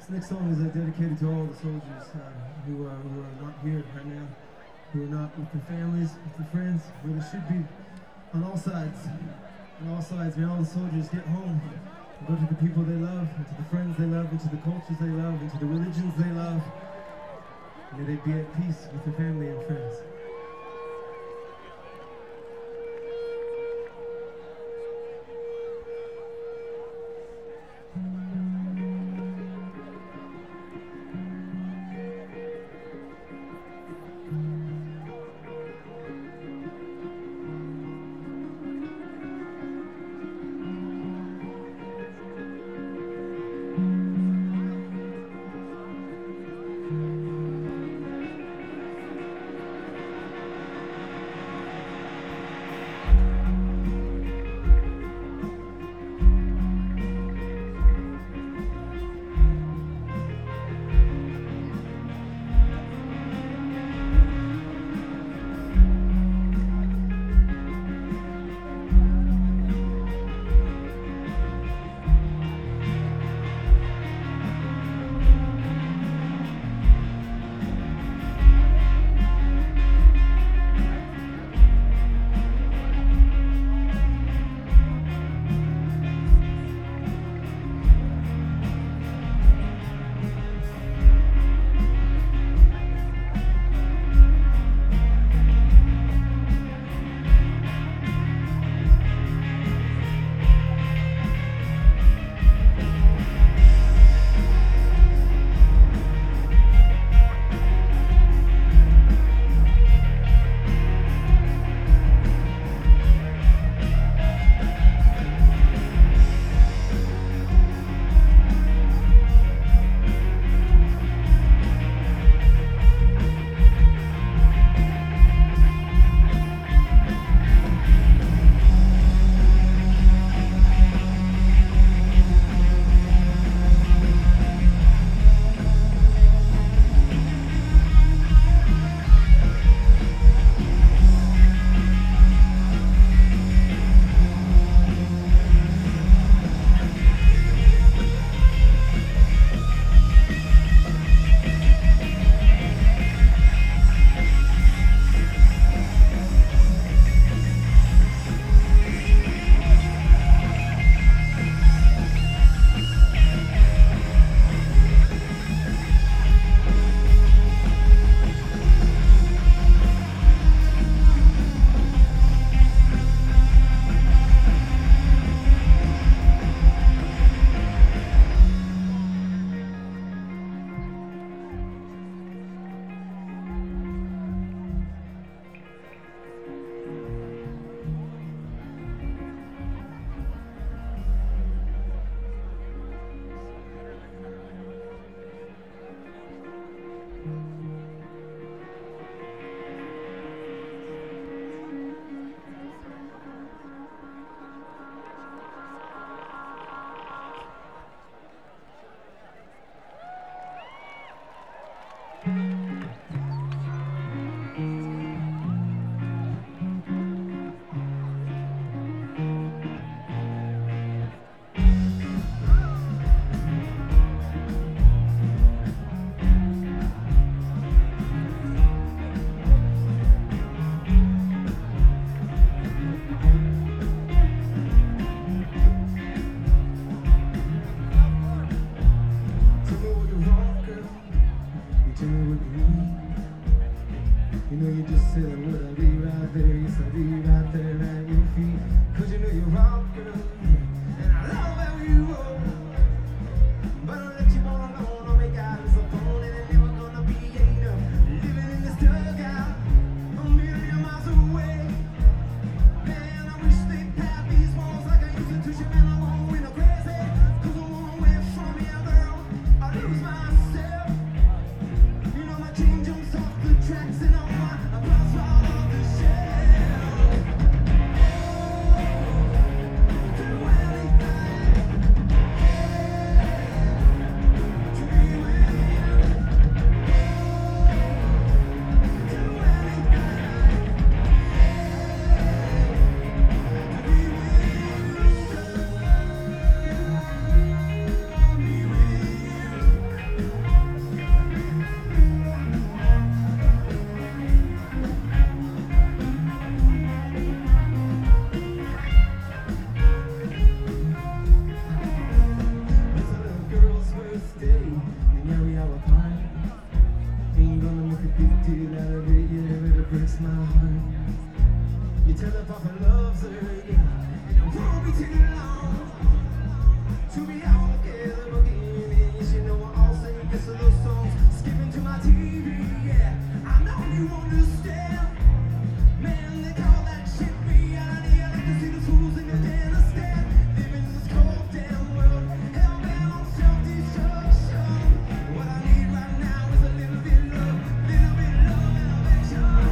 Next song is dedicated to all the soldiers who are not here right now, who are not with their families, with their friends, where they should be. On all sides, may all the soldiers get home and go to the people they love, and to the friends they love, and to the cultures they love, and to the religions they love. May they be at peace with their family and friends. to stay, and yeah, we have a part. Ain't gonna make a big deal out of it, yeah, it breaks my heart. You tell her Papa loves her, yeah, and it won't be too long to be all together again. And you know I all sing this of those songs, skipping to my TV, yeah. I know you understand, man, they call that shit reality. I like to see the fools in the den of stand, living in this cold damn world, hell-bound on self-destruction. What I need right now is a little bit of love, and affection.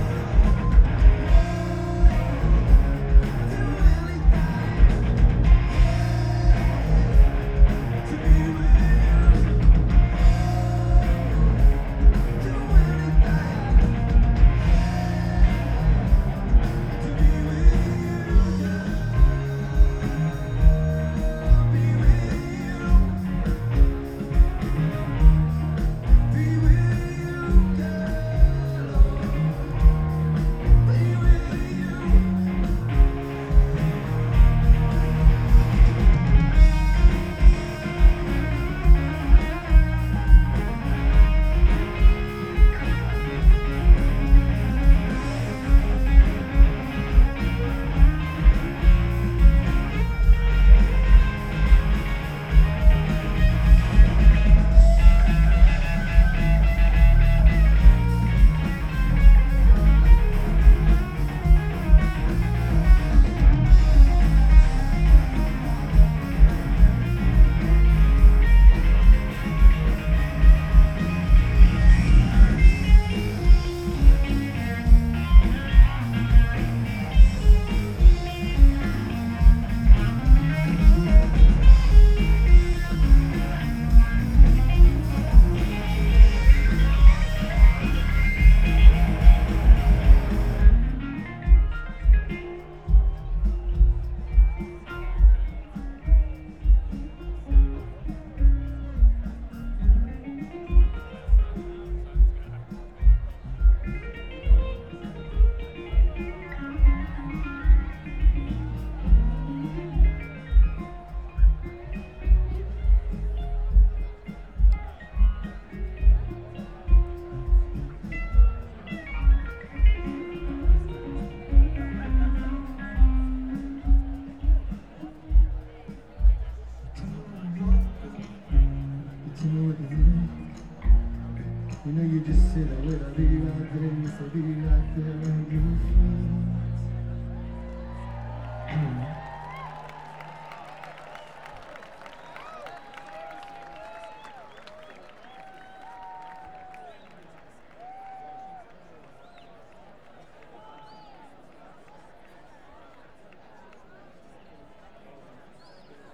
You know you just said I would, I'll be right there, and you said be right there, and you